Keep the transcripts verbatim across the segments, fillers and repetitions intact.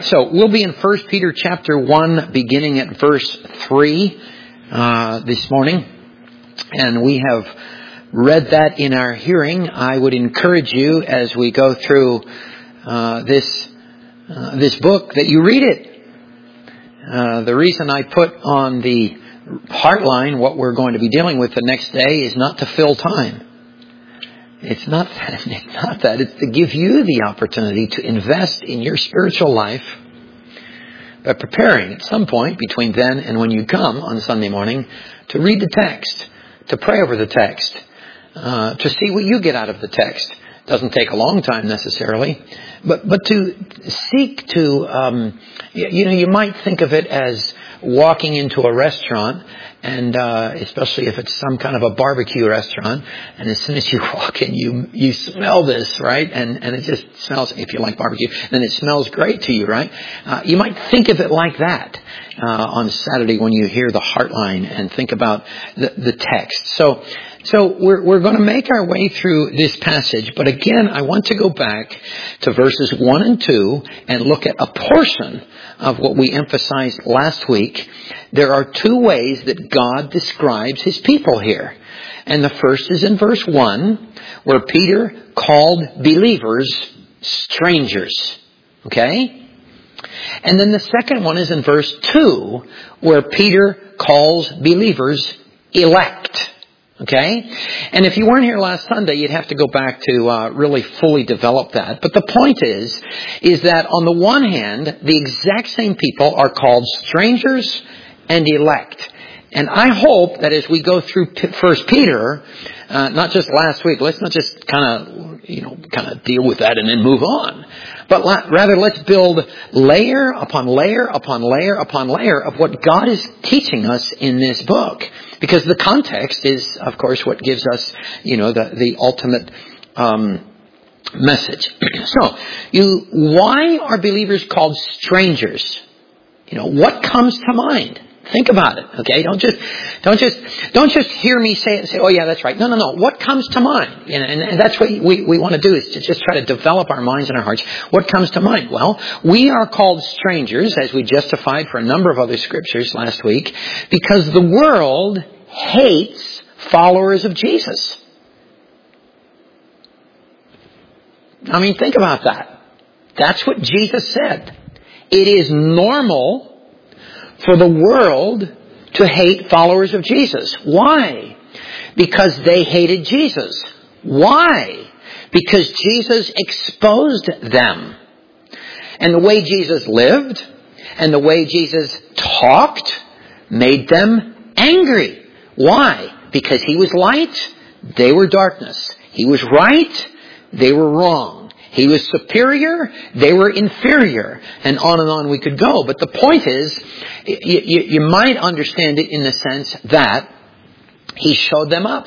So we'll be in First Peter chapter one, beginning at verse three uh, this morning. And we have read that in our hearing. I would encourage you as we go through uh, this uh, this book that you read it. Uh, the reason I put on the heartline what we're going to be dealing with the next day is not to fill time. It's not that. It's not that. It's to give you the opportunity to invest in your spiritual life by preparing at some point between then and when you come on Sunday morning to read the text, to pray over the text, uh, to see what you get out of the text. Doesn't take a long time necessarily, but but to seek to, um, you know, you might think of it as walking into a restaurant, and uh, especially if it's some kind of a barbecue restaurant, and as soon as you walk in, you you smell this, right? And and it just smells, if you like barbecue, then it smells great to you, right? Uh, you might think of it like that uh, on Saturday when you hear the Heartline and think about the, the text. So. So we're, we're going to make our way through this passage, but again, I want to go back to verses one and two and look at a portion of what we emphasized last week. There are two ways that God describes His people here. And the first is in verse one, where Peter called believers strangers. Okay? And then the second one is in verse two, where Peter calls believers elect. Okay? And if you weren't here last Sunday, you'd have to go back to uh, really fully develop that. But the point is, is that on the one hand, the exact same people are called strangers and elect. And I hope that as we go through First Peter, uh, not just last week, let's not just kind of, you know, kind of deal with that and then move on. But la- rather, let's build layer upon layer upon layer upon layer of what God is teaching us in this book. Because the context is, of course, what gives us, you know, the, the ultimate um, message. So, you, why are believers called strangers? You know, what comes to mind? Think about it, okay? Don't just, don't just, don't just hear me say it and say, oh yeah, that's right. No, no, no. What comes to mind? And, and, and that's what we, we want to do, is to just try to develop our minds and our hearts. What comes to mind? Well, we are called strangers, as we justified for a number of other scriptures last week, because the world hates followers of Jesus. I mean, think about that. That's what Jesus said. It is normal for the world to hate followers of Jesus. Why? Because they hated Jesus. Why? Because Jesus exposed them. And the way Jesus lived and the way Jesus talked made them angry. Why? Because He was light, they were darkness. He was right, they were wrong. He was superior, they were inferior. And on and on we could go. But the point is, you, you, you might understand it in the sense that He showed them up.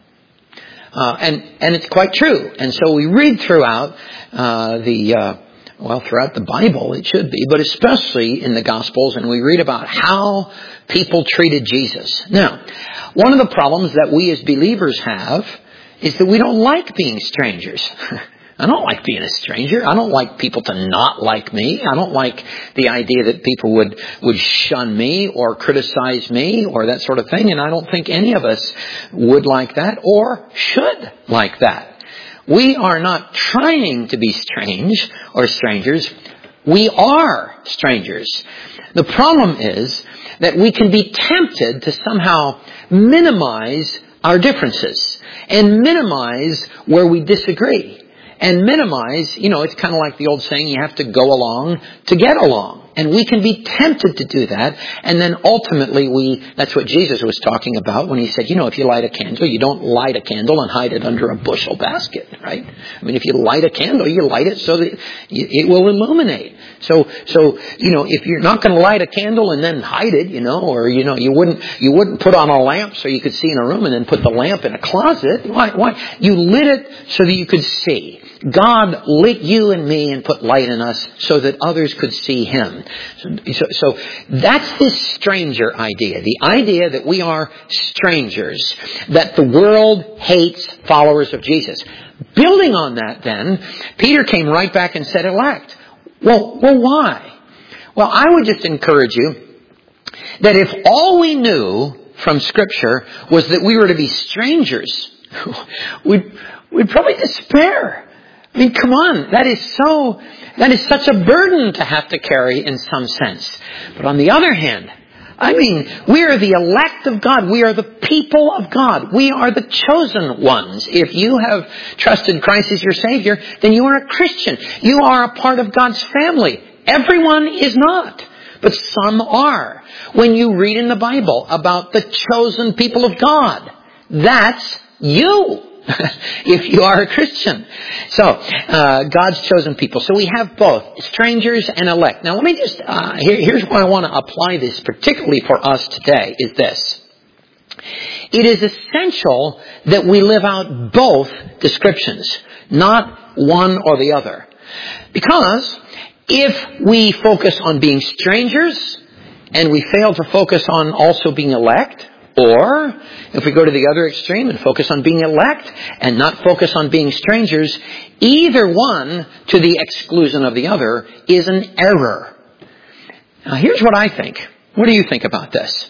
Uh, and, and it's quite true. And so we read throughout uh, the... Uh, Well, throughout the Bible, it should be, but especially in the Gospels, and we read about how people treated Jesus. Now, one of the problems that we as believers have is that we don't like being strangers. I don't like being a stranger. I don't like people to not like me. I don't like the idea that people would, would shun me or criticize me or that sort of thing, and I don't think any of us would like that or should like that. We are not trying to be strange or strangers. We are strangers. The problem is that we can be tempted to somehow minimize our differences and minimize where we disagree. And minimize, you know, it's kind of like the old saying, you have to go along to get along. And we can be tempted to do that. And then ultimately we, that's what Jesus was talking about when He said, you know, if you light a candle, you don't light a candle and hide it under a bushel basket, right? I mean, if you light a candle, you light it so that it will illuminate. So, so, you know, if you're not going to light a candle and then hide it, you know, or, you know, you wouldn't, you wouldn't put on a lamp so you could see in a room and then put the lamp in a closet. Why, why? You lit it so that you could see. God lit you and me and put light in us so that others could see Him. So, so, so that's this stranger idea. The idea that we are strangers. That the world hates followers of Jesus. Building on that then, Peter came right back and said elect. Well, well, why? Well, I would just encourage you that if all we knew from Scripture was that we were to be strangers, we'd, we'd probably despair. I mean, come on, that is so, that is such a burden to have to carry in some sense. But on the other hand, I mean, we are the elect of God. We are the people of God. We are the chosen ones. If you have trusted Christ as your Savior, then you are a Christian. You are a part of God's family. Everyone is not, but some are. When you read in the Bible about the chosen people of God, that's you. If you are a Christian. So, uh, God's chosen people. So we have both, strangers and elect. Now let me just, uh, here, here's why I want to apply this particularly for us today, is this. It is essential that we live out both descriptions, not one or the other. Because if we focus on being strangers and we fail to focus on also being elect, or if we go to the other extreme and focus on being elect and not focus on being strangers, either one to the exclusion of the other is an error. Now here's what I think. What do you think about this?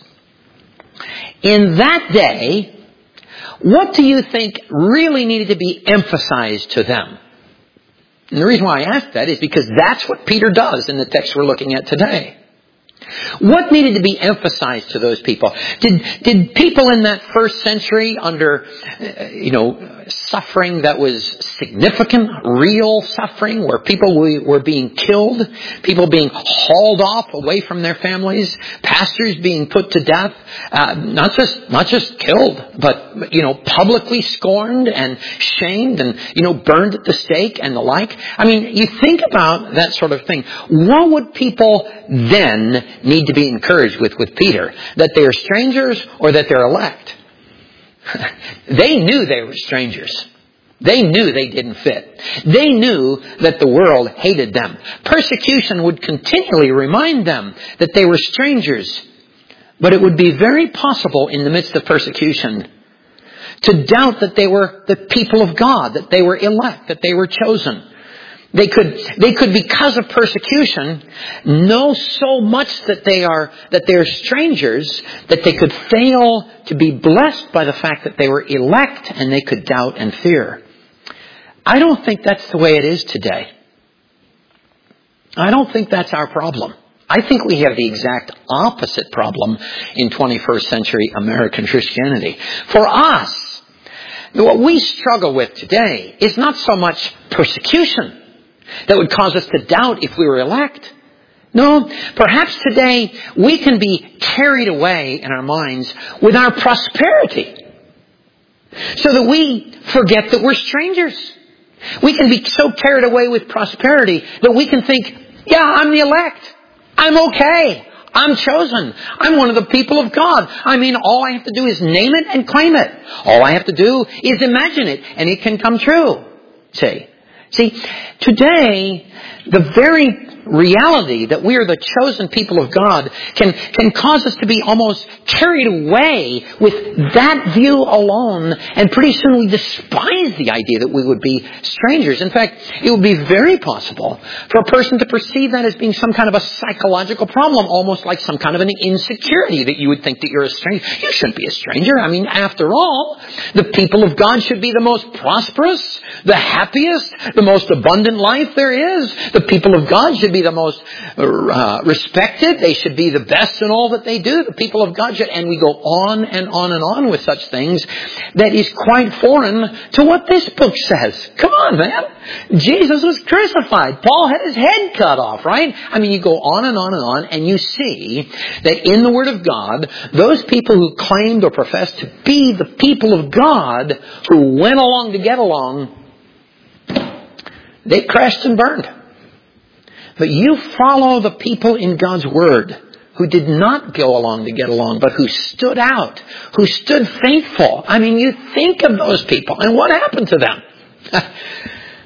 In that day, what do you think really needed to be emphasized to them? And the reason why I ask that is because that's what Peter does in the text we're looking at today. What needed to be emphasized to those people? Did did people in that first century under, uh, you know, suffering that was significant, real suffering, where people were being killed, people being hauled off away from their families, pastors being put to death, uh, not just not just killed, but, you know, publicly scorned and shamed and, you know, burned at the stake and the like? I mean, you think about that sort of thing. What would people then need to be encouraged with with Peter? That they are strangers or that they're elect? They knew they were strangers. They knew they didn't fit. They knew that the world hated them. Persecution would continually remind them that they were strangers. But it would be very possible in the midst of persecution to doubt that they were the people of God, that they were elect, that they were chosen. They could, they could, because of persecution, know so much that they are, that they are strangers, that they could fail to be blessed by the fact that they were elect, and they could doubt and fear. I don't think that's the way it is today. I don't think that's our problem. I think we have the exact opposite problem in twenty-first century American Christianity. For us, what we struggle with today is not so much persecution that would cause us to doubt if we were elect. No, perhaps today we can be carried away in our minds with our prosperity so that we forget that we're strangers. We can be so carried away with prosperity that we can think, yeah, I'm the elect. I'm okay. I'm chosen. I'm one of the people of God. I mean, all I have to do is name it and claim it. All I have to do is imagine it and it can come true. See? See, today, the very reality that we are the chosen people of God can, can cause us to be almost carried away with that view alone, and pretty soon we despise the idea that we would be strangers. In fact, it would be very possible for a person to perceive that as being some kind of a psychological problem, almost like some kind of an insecurity, that you would think that you're a stranger. You shouldn't be a stranger. I mean, after all, the people of God should be the most prosperous, the happiest, the most abundant life there is. The people of God should be the most uh, respected. They should be the best in all that they do. The people of God should, and we go on and on and on with such things that is quite foreign to what this book says. Come on, man. Jesus was crucified. Paul had his head cut off, right? I mean, you go on and on and on, and you see that in the Word of God, those people who claimed or professed to be the people of God, who went along to get along, they crashed and burned. But you follow the people in God's Word who did not go along to get along, but who stood out, who stood faithful. I mean, you think of those people, and what happened to them?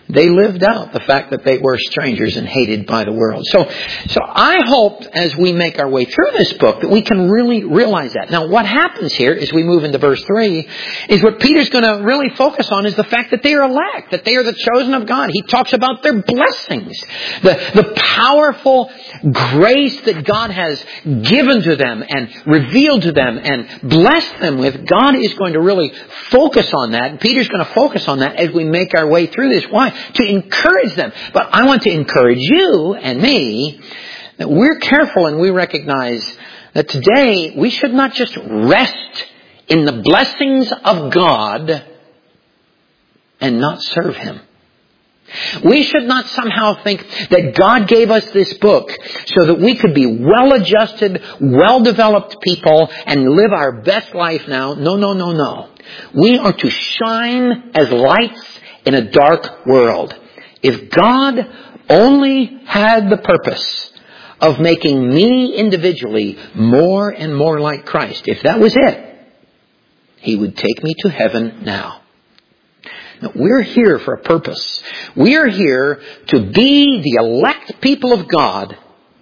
They lived out the fact that they were strangers and hated by the world. So, so I hope as we make our way through this book that we can really realize that. Now, what happens here as we move into verse three is what Peter's going to really focus on is the fact that they are elect, that they are the chosen of God. He talks about their blessings, the, the powerful grace that God has given to them and revealed to them and blessed them with. God is going to really focus on that. And Peter's going to focus on that as we make our way through this. Why? To encourage them. But I want to encourage you and me that we're careful and we recognize that today we should not just rest in the blessings of God and not serve Him. We should not somehow think that God gave us this book so that we could be well-adjusted, well-developed people and live our best life now. No, no, no, no. We are to shine as lights in a dark world. If God only had the purpose of making me individually more and more like Christ, if that was it, He would take me to heaven now. Now, we're here for a purpose. We are here to be the elect people of God.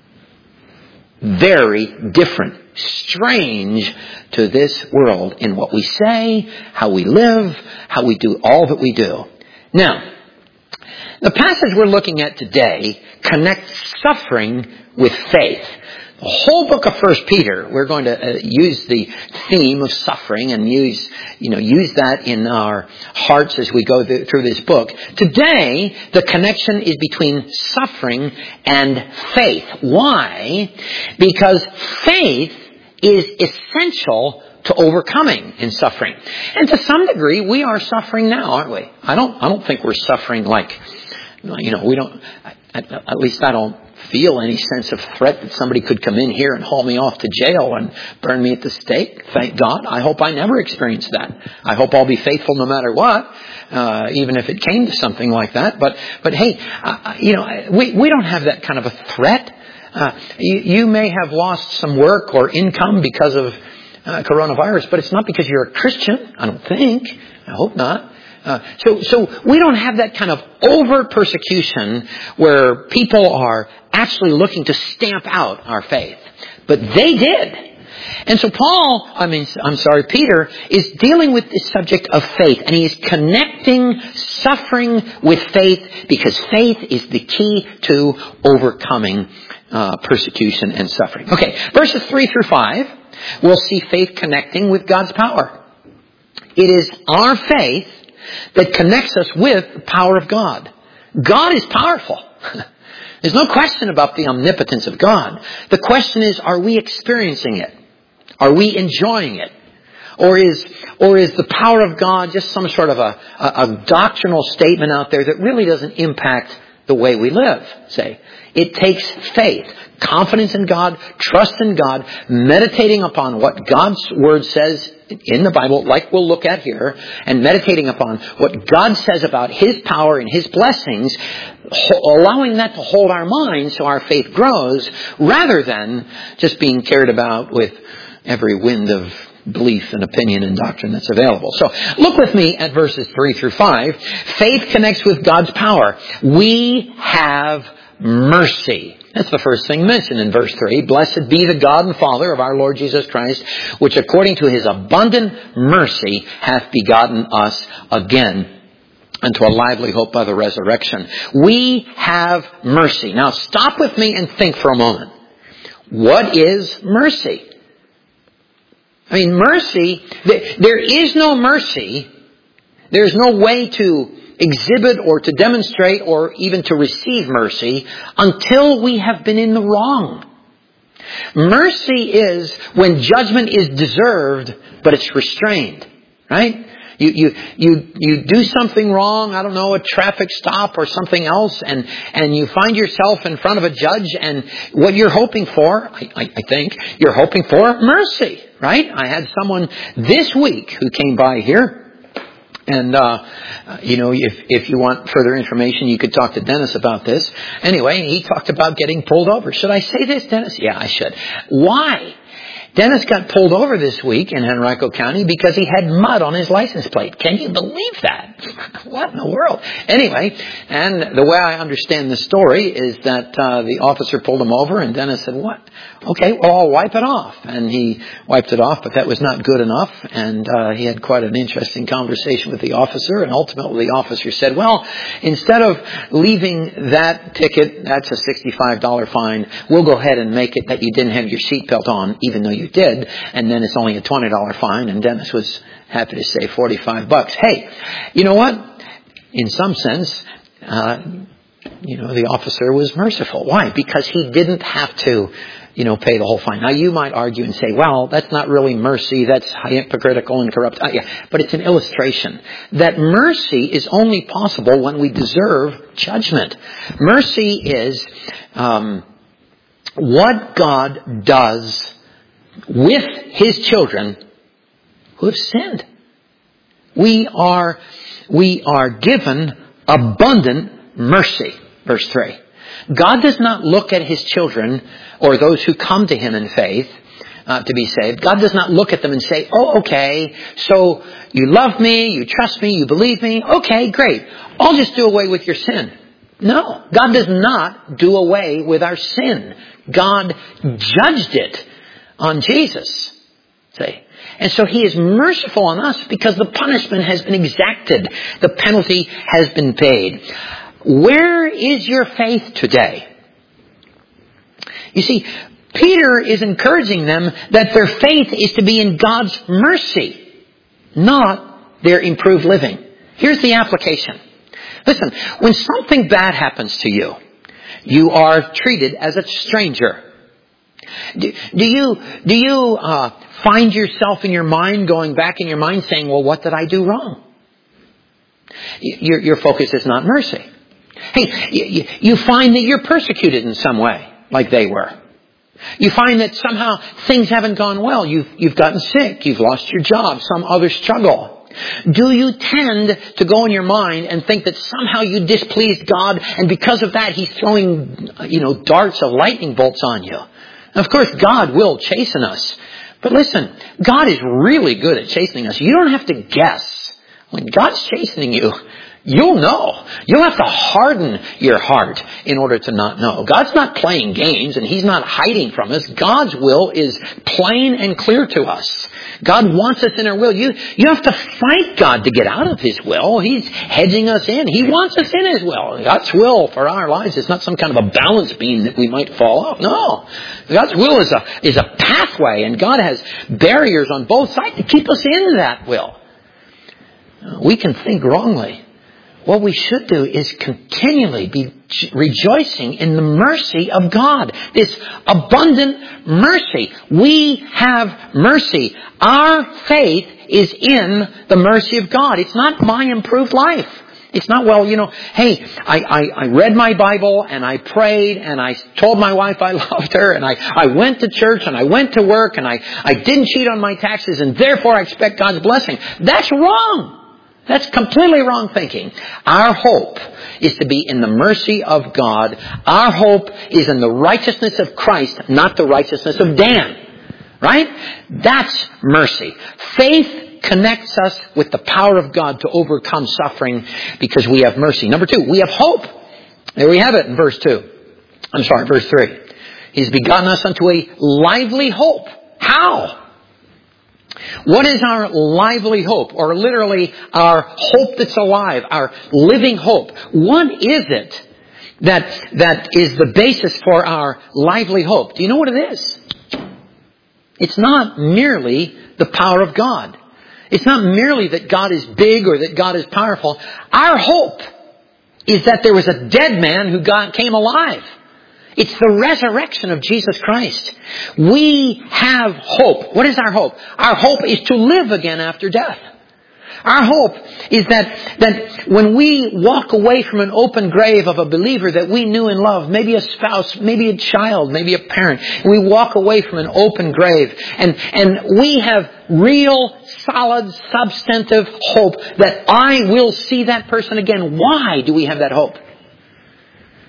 Very different, strange to this world in what we say, how we live, how we do all that we do. Now, the passage we're looking at today connects suffering with faith. The whole book of First Peter, we're going to uh, use the theme of suffering and use, you know, use that in our hearts as we go th- through this book. Today, the connection is between suffering and faith. Why? Because faith is essential to overcoming in suffering. And to some degree, we are suffering now, aren't we? I don't, I don't think we're suffering like, you know, we don't, at, at least I don't feel any sense of threat that somebody could come in here and haul me off to jail and burn me at the stake. Thank God. I hope I never experience that. I hope I'll be faithful no matter what, uh, even if it came to something like that. But, but hey, uh, you know, we, we don't have that kind of a threat. Uh, you, you may have lost some work or income because of uh, coronavirus, but it's not because you're a Christian. I don't think. I hope not. Uh, so, so we don't have that kind of overt persecution where people are actually looking to stamp out our faith. But they did. And so Paul, I mean, I'm sorry, Peter, is dealing with this subject of faith. And he is connecting suffering with faith because faith is the key to overcoming uh, persecution and suffering. Okay, verses three through five, we'll see faith connecting with God's power. It is our faith that connects us with the power of God. God is powerful. There's no question about the omnipotence of God. The question is, are we experiencing it? Are we enjoying it? Or is, or is the power of God just some sort of a, a, a doctrinal statement out there that really doesn't impact the way we live, say? It takes faith, confidence in God, trust in God, meditating upon what God's Word says in the Bible, like we'll look at here, and meditating upon what God says about His power and His blessings, allowing that to hold our minds so our faith grows, rather than just being carried about with every wind of belief and opinion and doctrine that's available. So look with me at verses three through five. Faith connects with God's power. We have mercy. That's the first thing mentioned in verse three. Blessed be the God and Father of our Lord Jesus Christ, which according to His abundant mercy hath begotten us again unto a lively hope by the resurrection. We have mercy. Now stop with me and think for a moment. What is mercy? I mean, mercy, there is no mercy. There's no way to exhibit or to demonstrate or even to receive mercy until we have been in the wrong. Mercy is when judgment is deserved, but it's restrained, right? You, you, you, you do something wrong, I don't know, a traffic stop or something else, and, and you find yourself in front of a judge, and what you're hoping for, I, I, I think, you're hoping for mercy, right? I had someone this week who came by here. And, uh, you know, if, if you want further information, you could talk to Dennis about this. Anyway, he talked about getting pulled over. Should I say this, Dennis? Yeah, I should. Why? Dennis got pulled over this week in Henrico County because he had mud on his license plate. Can you believe that? What in the world? Anyway, and the way I understand the story is that uh, the officer pulled him over and Dennis said, what? Okay, well, I'll wipe it off. And he wiped it off, but that was not good enough. And uh, he had quite an interesting conversation with the officer. And ultimately the officer said, well, instead of leaving that ticket, that's a sixty-five dollars fine, we'll go ahead and make it that you didn't have your seatbelt on, even though you did. And then it's only a twenty dollars fine. And Dennis was happy to say forty-five bucks. Hey, you know what? In some sense, uh, you know, the officer was merciful. Why? Because he didn't have to, you know, pay the whole fine. Now, you might argue and say, well, that's not really mercy. That's hypocritical and corrupt. Uh, yeah, but it's an illustration that mercy is only possible when we deserve judgment. Mercy is um, what God does with His children who have sinned. We are, we are given abundant mercy. Verse three. God does not look at His children or those who come to Him in faith uh, to be saved. God does not look at them and say, oh, okay, so you love me, you trust me, you believe me. Okay, great. I'll just do away with your sin. No, God does not do away with our sin. God judged it on Jesus. See? And so He is merciful on us because the punishment has been exacted. The penalty has been paid. Where is your faith today? You see, Peter is encouraging them that their faith is to be in God's mercy, not their improved living. Here's the application. Listen, when something bad happens to you, you are treated as a stranger. Do, do you, do you uh, find yourself in your mind, going back in your mind saying, well, what did I do wrong? Your, your focus is not mercy. Hey, you, you find that you're persecuted in some way, like they were. You find that somehow things haven't gone well. You've, you've gotten sick. You've lost your job. Some other struggle. Do you tend to go in your mind and think that somehow you displeased God and because of that He's throwing, you know, darts of lightning bolts on you? And of course, God will chasten us. But listen, God is really good at chastening us. You don't have to guess. When God's chastening you, you'll know. You'll have to harden your heart in order to not know. God's not playing games and He's not hiding from us. God's will is plain and clear to us. God wants us in our will. You, you have to fight God to get out of His will. He's hedging us in. He wants us in His will. God's will for our lives is not some kind of a balance beam that we might fall off. No. God's will is a, is a pathway, and God has barriers on both sides to keep us in that will. We can think wrongly. What we should do is continually be rejoicing in the mercy of God. This abundant mercy. We have mercy. Our faith is in the mercy of God. It's not my improved life. It's not, well, you know, hey, I, I, I read my Bible and I prayed and I told my wife I loved her and I, I went to church and I went to work and I, I didn't cheat on my taxes and therefore I expect God's blessing. That's wrong. That's completely wrong thinking. Our hope is to be in the mercy of God. Our hope is in the righteousness of Christ, not the righteousness of Dan. Right? That's mercy. Faith connects us with the power of God to overcome suffering because we have mercy. Number two, we have hope. There we have it in verse two. I'm sorry, verse three. He's begotten us unto a lively hope. How? What is our lively hope, or literally our hope that's alive, our living hope? What is it that that is the basis for our lively hope? Do you know what it is? It's not merely the power of God. It's not merely that God is big or that God is powerful. Our hope is that there was a dead man who got, came alive. It's the resurrection of Jesus Christ. We have hope. What is our hope? Our hope is to live again after death. Our hope is that, that when we walk away from an open grave of a believer that we knew and loved, maybe a spouse, maybe a child, maybe a parent, we walk away from an open grave and, and we have real, solid, substantive hope that I will see that person again. Why do we have that hope?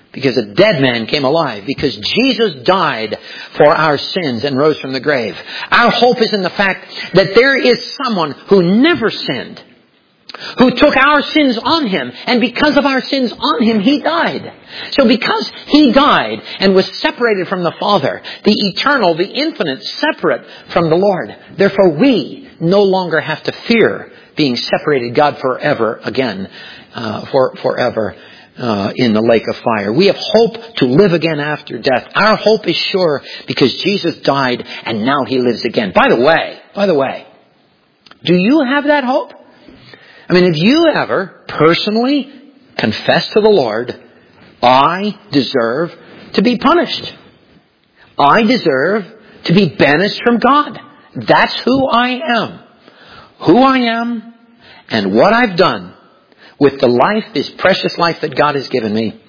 Because a dead man came alive. Because Jesus died for our sins and rose from the grave. Our hope is in the fact that there is someone who never sinned, who took our sins on Him, and because of our sins on Him, He died. So because He died and was separated from the Father, the eternal, the infinite, separate from the Lord, therefore we no longer have to fear being separated God forever again, uh, for forever uh, in the lake of fire. We have hope to live again after death. Our hope is sure because Jesus died and now He lives again. By the way, by the way, do you have that hope? I mean, have you ever personally confessed to the Lord, I deserve to be punished. I deserve to be banished from God. That's who I am. Who I am and what I've done with the life, this precious life that God has given me.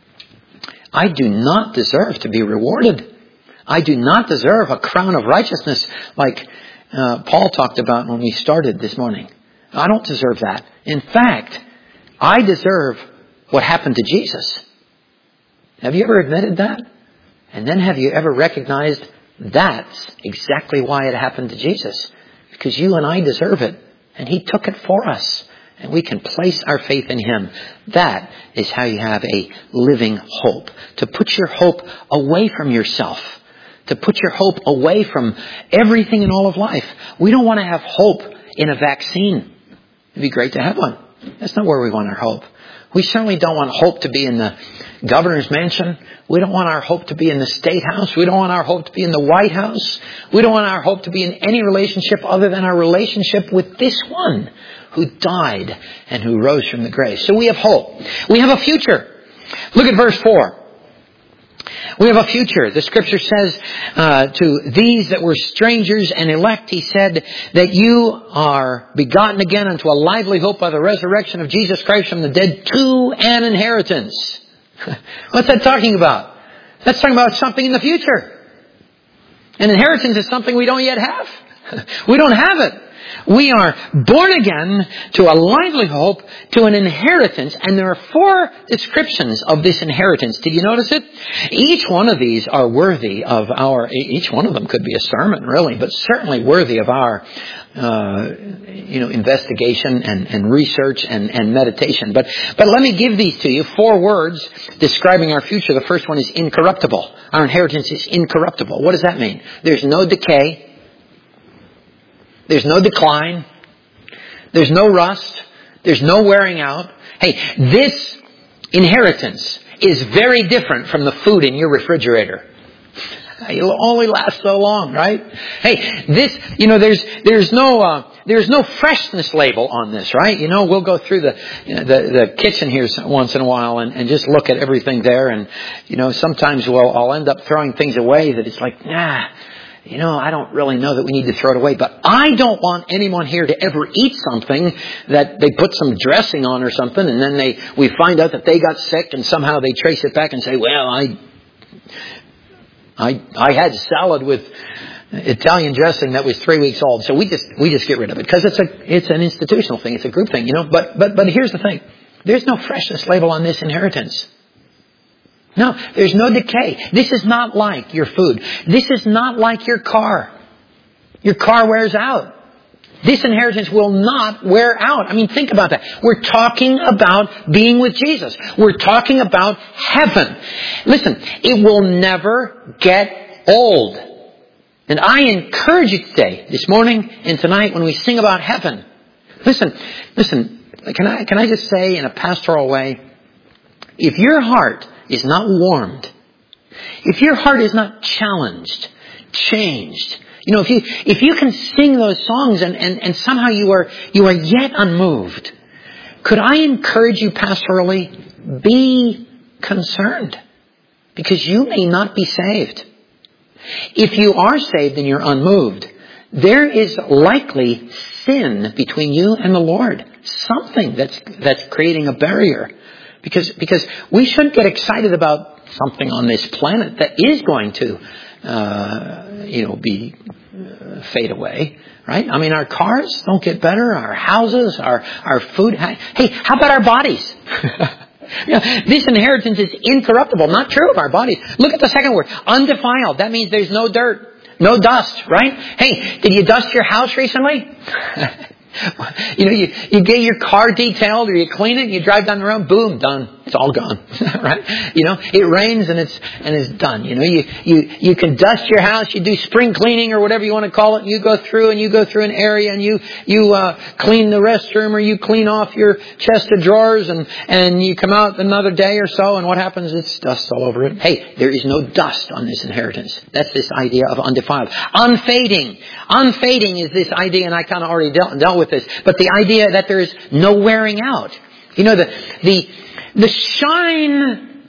I do not deserve to be rewarded. I do not deserve a crown of righteousness like uh, Paul talked about when we started this morning. I don't deserve that. In fact, I deserve what happened to Jesus. Have you ever admitted that? And then have you ever recognized that's exactly why it happened to Jesus? Because you and I deserve it. And He took it for us. And we can place our faith in Him. That is how you have a living hope. To put your hope away from yourself. To put your hope away from everything in all of life. We don't want to have hope in a vaccine. It'd be great to have one. That's not where we want our hope. We certainly don't want hope to be in the governor's mansion. We don't want our hope to be in the State House. We don't want our hope to be in the White House. We don't want our hope to be in any relationship other than our relationship with this one who died and who rose from the grave. So we have hope. We have a future. Look at verse four. We have a future. The Scripture says uh, to these that were strangers and elect, He said that you are begotten again unto a lively hope by the resurrection of Jesus Christ from the dead to an inheritance. What's that talking about? That's talking about something in the future. An inheritance is something we don't yet have. We don't have it. We are born again to a lively hope, to an inheritance. And there are four descriptions of this inheritance. Did you notice it? Each one of these are worthy of our, each one of them could be a sermon really, but certainly worthy of our, uh, you know, investigation and, and research and, and meditation. But, but let me give these to you. Four words describing our future. The first one is incorruptible. Our inheritance is incorruptible. What does that mean? There's no decay. There's no decline. There's no rust. There's no wearing out. Hey, this inheritance is very different from the food in your refrigerator. It'll only last so long, right? Hey, this, you know, there's, there's no, uh, there's no freshness label on this, right? You know, we'll go through the, you know, the, the kitchen here once in a while and, and just look at everything there. And, you know, sometimes we'll, I'll end up throwing things away that it's like, nah, you know, I don't really know that we need to throw it away. But I don't want anyone here to ever eat something that they put some dressing on or something, and then they we find out that they got sick, and somehow they trace it back and say, well, I I I had salad with Italian dressing that was three weeks old. So we just we just get rid of it because it's a it's an institutional thing. It's a group thing, you know. But but but here's the thing. There's no freshness label on this inheritance. No, there's no decay. This is not like your food. This is not like your car. Your car wears out. This inheritance will not wear out. I mean, think about that. We're talking about being with Jesus. We're talking about heaven. Listen, it will never get old. And I encourage you today, this morning and tonight when we sing about heaven. Listen, listen, can I, can I just say in a pastoral way, if your heart is not warmed, if your heart is not challenged, changed, you know, if you if you can sing those songs and, and, and somehow you are you are yet unmoved, could I encourage you pastorally, be concerned, because you may not be saved. If you are saved and you're unmoved, there is likely sin between you and the Lord, something that's that's creating a barrier. Because because we shouldn't get excited about something on this planet that is going to, uh, you know, be uh, fade away, right? I mean, our cars don't get better, our houses, our our food. Hey, how about our bodies? You know, this inheritance is incorruptible, not true of our bodies. Look at the second word, undefiled. That means there's no dirt, no dust, right? Hey, did you dust your house recently? You know, you, you get your car detailed or you clean it and you drive down the road, boom, done. It's all gone, right? You know, it rains and it's, and it's done. You know, you, you, you can dust your house, you do spring cleaning or whatever you want to call it, and you go through and you go through an area and you, you, uh, clean the restroom or you clean off your chest of drawers and, and you come out another day or so and what happens? It's dust all over it. Hey, there is no dust on this inheritance. That's this idea of undefiled. Unfading. Unfading is this idea, and I kind of already dealt, dealt with this, but the idea that there is no wearing out. You know, the, the, the shine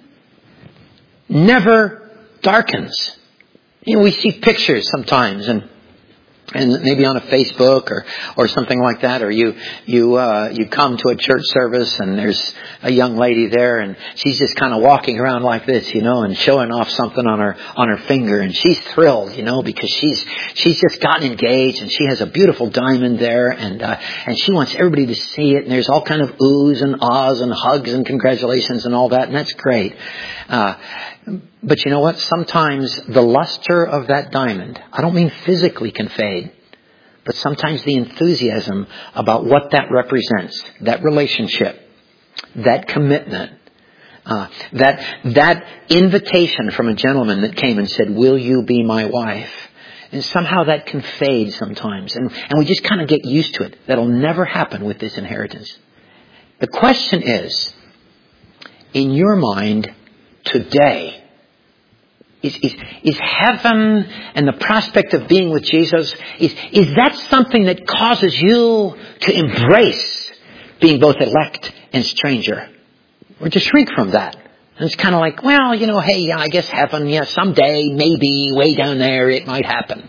never darkens. You know, we see pictures sometimes and and maybe on a Facebook or, or something like that, or you, you, uh, you come to a church service and there's a young lady there and she's just kind of walking around like this, you know, and showing off something on her, on her finger, and she's thrilled, you know, because she's, she's just gotten engaged and she has a beautiful diamond there and, uh, and she wants everybody to see it, and there's all kind of oohs and ahs and hugs and congratulations and all that, and that's great. Uh, But you know what? Sometimes the luster of that diamond, I don't mean physically, can fade, but sometimes the enthusiasm about what that represents, that relationship, that commitment, uh, that that invitation from a gentleman that came and said, "Will you be my wife?" And somehow that can fade sometimes, and, and we just kind of get used to it. That'll never happen with this inheritance. The question is, in your mind today, Is, is, is heaven and the prospect of being with Jesus, is, is that something that causes you to embrace being both elect and stranger? Or to shrink from that? And it's kind of like, well, you know, hey, yeah, I guess heaven, yeah, someday, maybe, way down there, it might happen.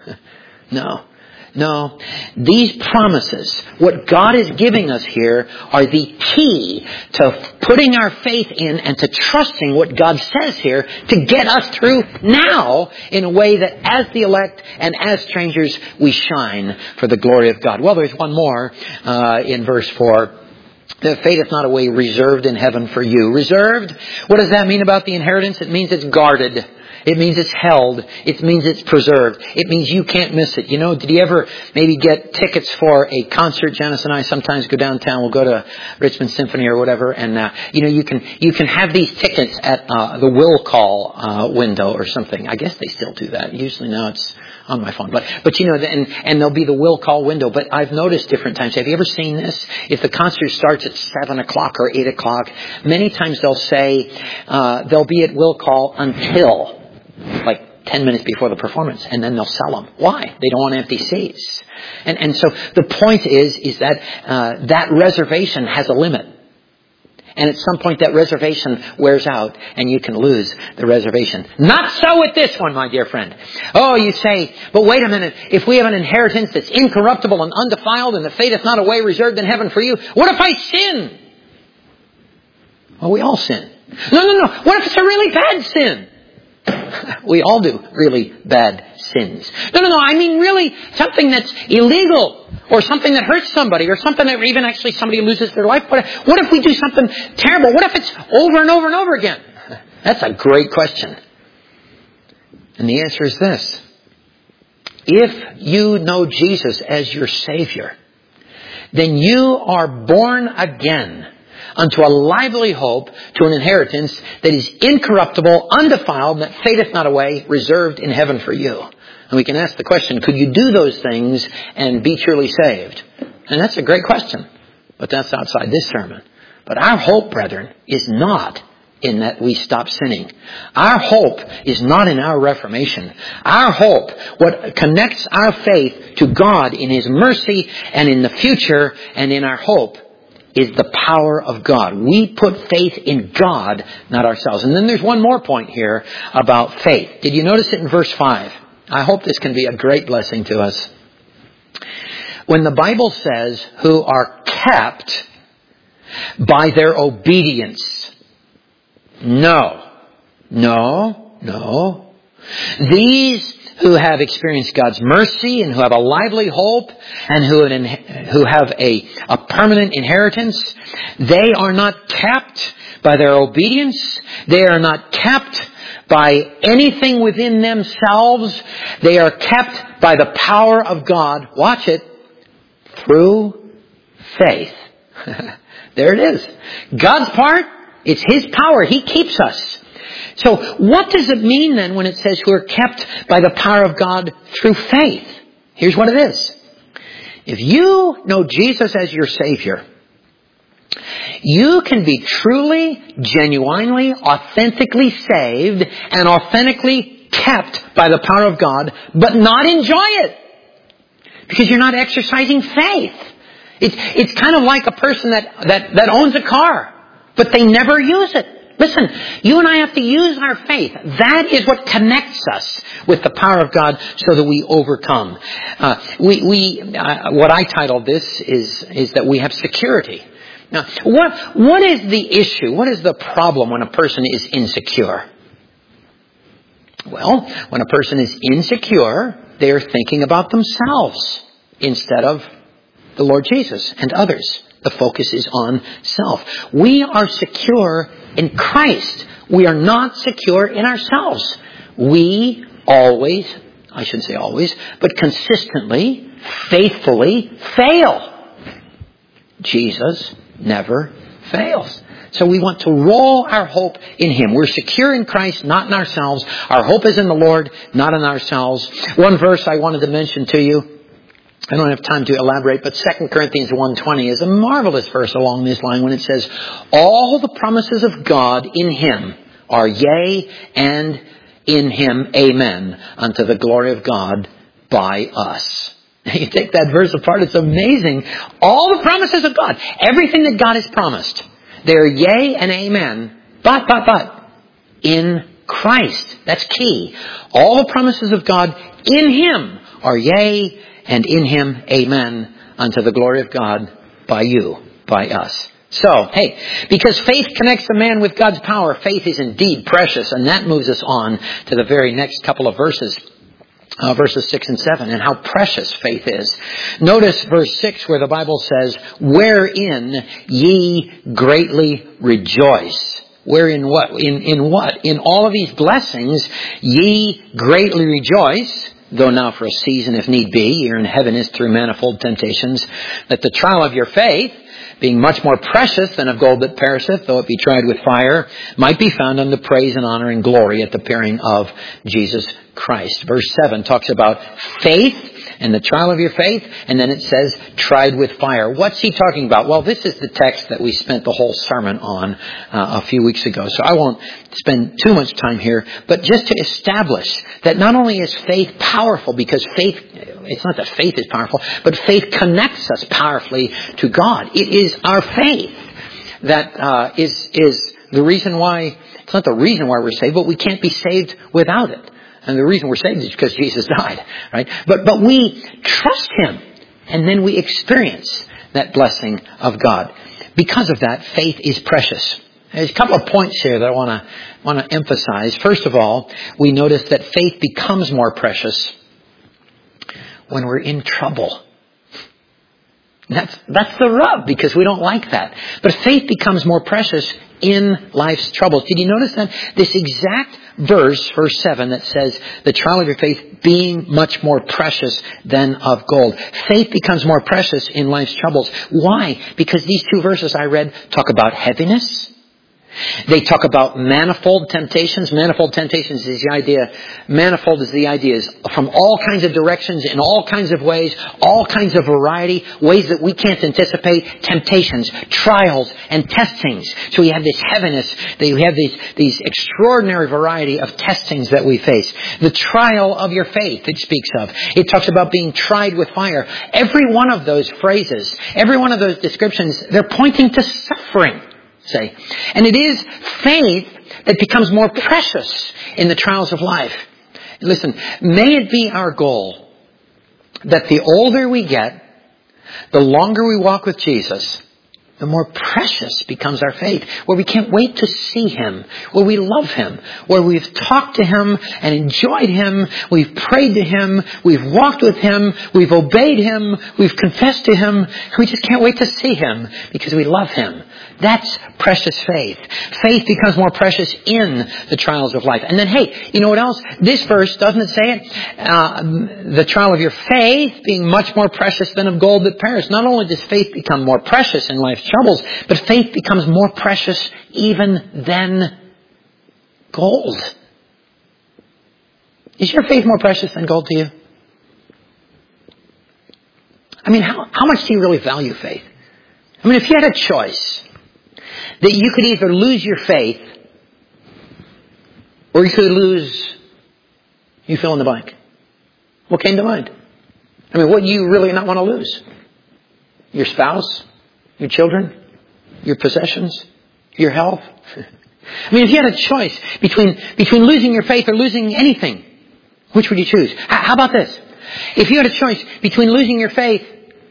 No. No, these promises, what God is giving us here, are the key to putting our faith in and to trusting what God says here to get us through now in a way that as the elect and as strangers we shine for the glory of God. Well, there's one more uh, in verse four. The fadeth not away, reserved in heaven for you. Reserved, what does that mean about the inheritance? It means it's guarded. It means it's held. It means it's preserved. It means you can't miss it. You know, did you ever maybe get tickets for a concert? Janice and I sometimes go downtown. We'll go to Richmond Symphony or whatever. And, uh, you know, you can, you can have these tickets at, uh, the will call, uh, window or something. I guess they still do that. Usually now it's on my phone. But, but you know, and, and there'll be the will call window. But I've noticed different times. Have you ever seen this? If the concert starts at seven o'clock or eight o'clock, many times they'll say, uh, they'll be at will call until like ten minutes before the performance, and then they'll sell them. Why? They don't want empty seats. And and so the point is, is that uh, that reservation has a limit. And at some point that reservation wears out and you can lose the reservation. Not so with this one, my dear friend. Oh, you say, but wait a minute. If we have an inheritance that's incorruptible and undefiled and the fadeth not away, reserved in heaven for you, what if I sin? Well, we all sin. No, no, no. What if it's a really bad sin? We all do really bad sins. No, no, no. I mean really something that's illegal or something that hurts somebody or something that even actually somebody loses their life. What if, what if we do something terrible? What if it's over and over and over again? That's a great question. And the answer is this. If you know Jesus as your Savior, then you are born again unto a lively hope, to an inheritance that is incorruptible, undefiled, that fadeth not away, reserved in heaven for you. And we can ask the question, could you do those things and be truly saved? And that's a great question. But that's outside this sermon. But our hope, brethren, is not in that we stop sinning. Our hope is not in our reformation. Our hope, what connects our faith to God in His mercy and in the future and in our hope, is the power of God. We put faith in God, not ourselves. And then there's one more point here about faith. Did you notice it in verse five? I hope this can be a great blessing to us. When the Bible says, who are kept by their obedience. No. No. No. These who have experienced God's mercy and who have a lively hope and who, who have a, a permanent inheritance. They are not kept by their obedience. They are not kept by anything within themselves. They are kept by the power of God. Watch it. Through faith. There it is. God's part, it's His power. He keeps us. So what does it mean then when it says we're kept by the power of God through faith? Here's what it is. If you know Jesus as your Savior, you can be truly, genuinely, authentically saved and authentically kept by the power of God, but not enjoy it. Because you're not exercising faith. It's, it's kind of like a person that, that, that owns a car, but they never use it. Listen, you and I have to use our faith. That is what connects us with the power of God so that we overcome. Uh, we, we, uh, what I titled this is, is that we have security. Now, what, what is the issue? What is the problem when a person is insecure? Well, when a person is insecure, they are thinking about themselves instead of the Lord Jesus and others. The focus is on self. We are secure in Christ. We are not secure in ourselves. We always, I shouldn't say always, but consistently, faithfully fail. Jesus never fails. So we want to roll our hope in Him. We're secure in Christ, not in ourselves. Our hope is in the Lord, not in ourselves. One verse I wanted to mention to you. I don't have time to elaborate, but Second Corinthians one twenty is a marvelous verse along this line when it says, all the promises of God in Him are yea, and in Him amen, unto the glory of God by us. You take that verse apart, it's amazing. All the promises of God, everything that God has promised, they're yea and amen, but, but, but, in Christ. That's key. All the promises of God in Him are yea, and in Him, amen, unto the glory of God by you, by us. So, hey, because faith connects a man with God's power, faith is indeed precious. And that moves us on to the very next couple of verses, uh, verses six and seven, and how precious faith is. Notice verse six where the Bible says, wherein ye greatly rejoice. Wherein what? In, in what? In all of these blessings, ye greatly rejoice. Though now for a season, if need be, you're in heaviness through manifold temptations, that the trial of your faith, being much more precious than of gold that perisheth, though it be tried with fire, might be found unto praise and honor and glory at the appearing of Jesus Christ. Verse seven talks about faith and the trial of your faith, and then it says, tried with fire. What's he talking about? Well, this is the text that we spent the whole sermon on uh, a few weeks ago, so I won't spend too much time here, but just to establish that not only is faith powerful, because faith, it's not that faith is powerful, but faith connects us powerfully to God. It is our faith that uh, is is the reason why, it's not the reason why we're saved, but we can't be saved without it. And the reason we're saved is because Jesus died, right? But but we trust Him, and then we experience that blessing of God. Because of that, faith is precious. There's a couple of points here that I want to want to emphasize. First of all, we notice that faith becomes more precious when we're in trouble. That's that's the rub, because we don't like that. But faith becomes more precious in life's troubles. Did you notice that? This exact verse, verse seven, that says, the trial of your faith being much more precious than of gold. Faith becomes more precious in life's troubles. Why? Because these two verses I read talk about heaviness. They talk about manifold temptations. Manifold temptations is the idea, manifold is the idea is from all kinds of directions, in all kinds of ways, all kinds of variety, ways that we can't anticipate, temptations, trials, and testings. So we have this heaviness, we have these, these extraordinary variety of testings that we face. The trial of your faith, it speaks of. It talks about being tried with fire. Every one of those phrases, every one of those descriptions, they're pointing to suffering. Say. And it is faith that becomes more precious in the trials of life. Listen, may it be our goal that the older we get, the longer we walk with Jesus, the more precious becomes our faith, where we can't wait to see Him, where we love Him, where we've talked to Him and enjoyed Him, we've prayed to Him, we've walked with Him, we've obeyed Him, we've confessed to Him. We just can't wait to see Him because we love Him. That's precious faith. Faith becomes more precious in the trials of life. And then, hey, you know what else? This verse, doesn't it say it? Uh, the trial of your faith being much more precious than of gold that perishes. Not only does faith become more precious in life's troubles, but faith becomes more precious even than gold. Is your faith more precious than gold to you? I mean, how, how much do you really value faith? I mean, if you had a choice that you could either lose your faith or you could lose, you fill in the blank. What came to mind? I mean, what do you really not want to lose? Your spouse? Your children? Your possessions? Your health? I mean, if you had a choice between, between losing your faith or losing anything, which would you choose? How about this? If you had a choice between losing your faith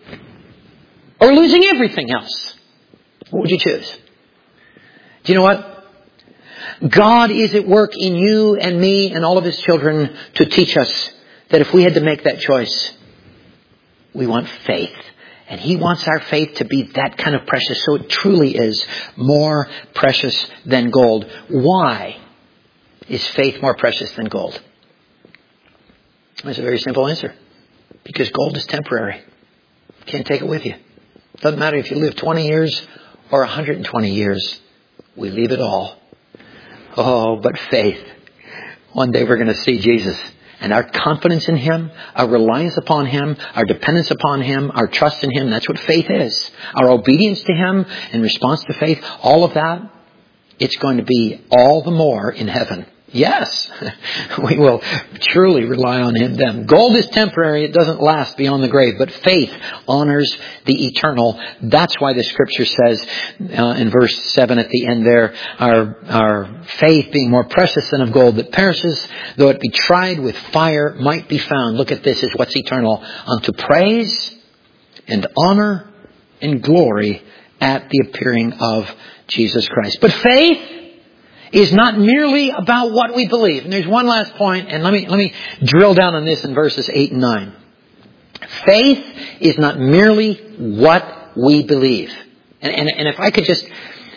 or losing everything else, what would you choose? Do you know what? God is at work in you and me and all of His children to teach us that if we had to make that choice, we want faith. And He wants our faith to be that kind of precious. So it truly is more precious than gold. Why is faith more precious than gold? That's a very simple answer. Because gold is temporary. You can't take it with you. Doesn't matter if you live twenty years or one hundred twenty years. We leave it all. Oh, but faith. One day we're going to see Jesus. And our confidence in Him, our reliance upon Him, our dependence upon Him, our trust in Him, that's what faith is. Our obedience to Him in response to faith, all of that, it's going to be all the more in heaven. Yes, we will truly rely on Him then. Gold is temporary. It doesn't last beyond the grave. But faith honors the eternal. That's why the Scripture says uh, in verse seven at the end there, our, our faith being more precious than of gold that perishes, though it be tried with fire, might be found. Look at this, is what's eternal. Unto praise and honor and glory at the appearing of Jesus Christ. But faith is not merely about what we believe. And there's one last point, and let me let me drill down on this in verses eight and nine. Faith is not merely what we believe. And, and, and if I could just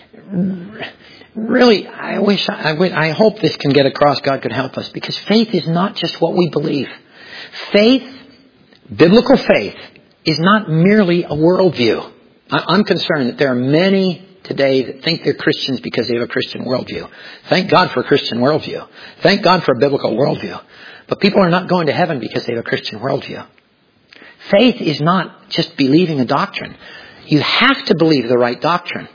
really, I wish, I, I hope this can get across. God could help us. Because faith is not just what we believe. Faith, biblical faith, is not merely a worldview. I, I'm concerned that there are many today that think they're Christians because they have a Christian worldview. Thank God for a Christian worldview. Thank God for a biblical worldview. But people are not going to heaven because they have a Christian worldview. Faith is not just believing a doctrine. You have to believe the right doctrine.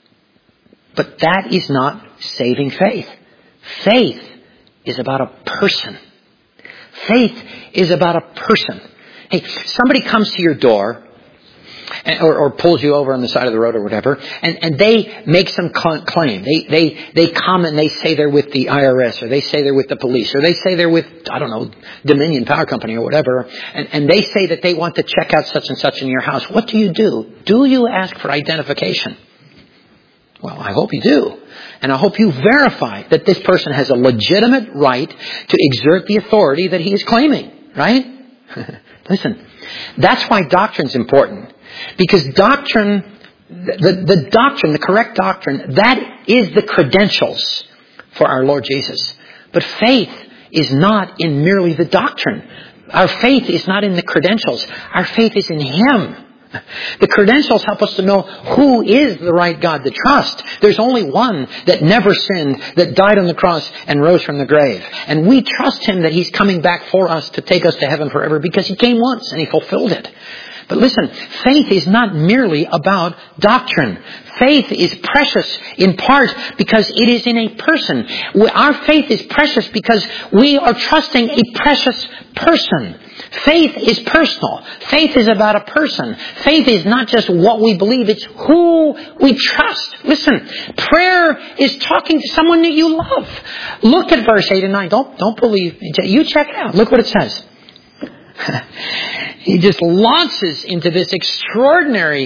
But that is not saving faith. Faith is about a person. Faith is about a person. Hey, somebody comes to your door, Or, or pulls you over on the side of the road or whatever, and, and they make some claim. They, they, they come and they say they're with the I R S, or they say they're with the police, or they say they're with, I don't know, Dominion Power Company or whatever, and, and they say that they want to check out such and such in your house. What do you do? Do you ask for identification? Well, I hope you do. And I hope you verify that this person has a legitimate right to exert the authority that he is claiming, right? Listen, that's why doctrine's important. Because doctrine, the, the doctrine, the correct doctrine, that is the credentials for our Lord Jesus. But faith is not in merely the doctrine. Our faith is not in the credentials. Our faith is in Him. The credentials help us to know who is the right God to trust. There's only one that never sinned, that died on the cross and rose from the grave. And we trust Him that He's coming back for us to take us to heaven forever because He came once and He fulfilled it. But listen, faith is not merely about doctrine. Faith is precious in part because it is in a person. Our faith is precious because we are trusting a precious person. Faith is personal. Faith is about a person. Faith is not just what we believe, it's who we trust. Listen, prayer is talking to someone that you love. Look at verse eight and nine. Don't, don't believe. You check it out. Look what it says. He just launches into this extraordinary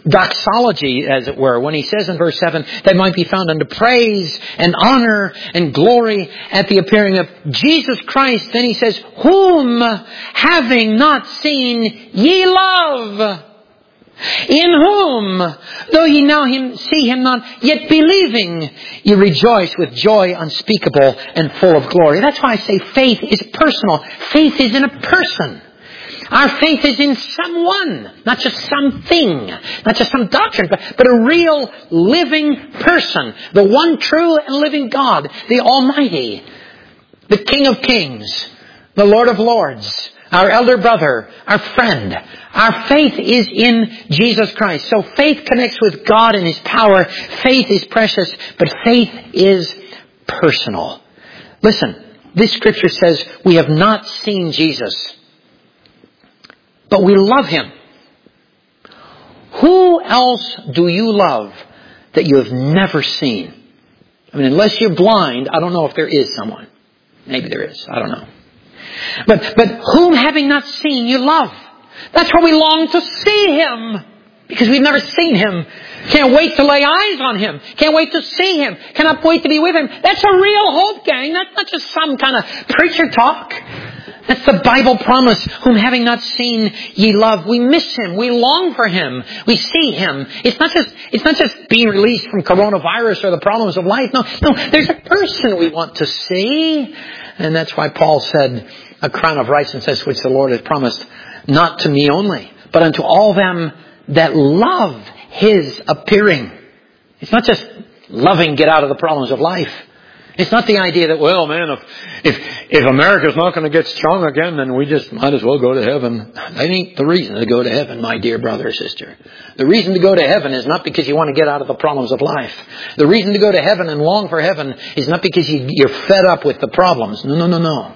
doxology, as it were, when he says in verse seven, they might be found unto praise and honor and glory at the appearing of Jesus Christ. Then he says, whom having not seen ye love, in whom, though ye now him, see him not, yet believing, ye rejoice with joy unspeakable and full of glory. That's why I say faith is personal. Faith is in a person. Our faith is in someone, not just something, not just some doctrine, but, but a real living person. The one true and living God, the Almighty, the King of Kings, the Lord of Lords, our elder brother, our friend. Our faith is in Jesus Christ. So faith connects with God and His power. Faith is precious, but faith is personal. Listen, this scripture says we have not seen Jesus, but we love Him. Who else do you love that you have never seen? I mean, unless you're blind, I don't know if there is someone. Maybe there is. I don't know. But, but whom having not seen you love. That's why we long to see Him. Because we've never seen Him. Can't wait to lay eyes on Him. Can't wait to see Him. Cannot wait to be with Him. That's a real hope, gang. That's not just some kind of preacher talk. That's the Bible promise. Whom having not seen ye love. We miss Him. We long for Him. We see Him. It's not just, it's not just being released from coronavirus or the problems of life. No, no, there's a person we want to see. And that's why Paul said, a crown of righteousness which the Lord has promised, not to me only, but unto all them that love His appearing. It's not just loving get out of the problems of life. It's not the idea that, well, man, if if, if America's not going to get strong again, then we just might as well go to heaven. That ain't the reason to go to heaven, my dear brother or sister. The reason to go to heaven is not because you want to get out of the problems of life. The reason to go to heaven and long for heaven is not because you, you're fed up with the problems. No, no, no, no.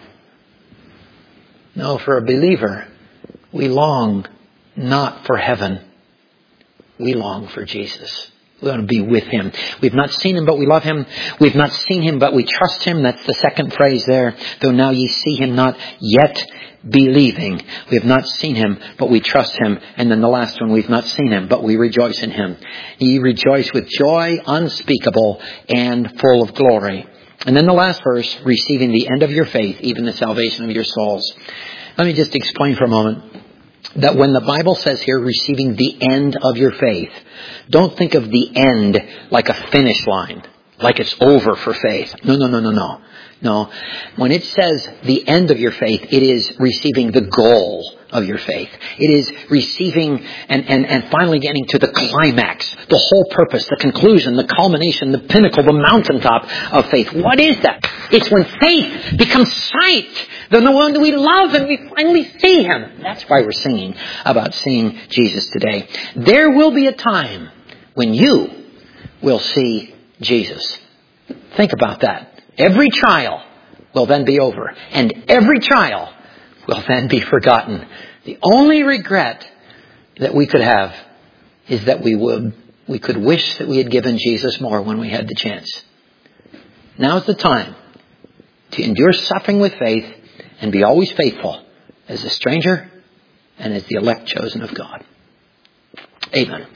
No, for a believer, we long not for heaven. We long for Jesus. We want to be with Him. We've not seen Him, but we love Him. We've not seen Him, but we trust Him. That's the second phrase there. Though now ye see Him not, yet believing. We have not seen Him, but we trust Him. And then the last one, we've not seen Him, but we rejoice in Him. Ye rejoice with joy unspeakable and full of glory. And then the last verse, receiving the end of your faith, even the salvation of your souls. Let me just explain for a moment that when the Bible says here, receiving the end of your faith, don't think of the end like a finish line, like it's over for faith. No, no, no, no, no. No. When it says the end of your faith, it is receiving the goal of your faith. It is receiving and, and, and finally getting to the climax, the whole purpose, the conclusion, the culmination, the pinnacle, the mountaintop of faith. What is that? It's when faith becomes sight. The one that we love and we finally see Him. That's why we're singing about seeing Jesus today. There will be a time when you will see Jesus. Think about that. Every trial will then be over. And every trial will then be forgotten. The only regret that we could have is that we would we could wish that we had given Jesus more when we had the chance. Now's the time to endure suffering with faith and be always faithful as a stranger and as the elect chosen of God. Amen.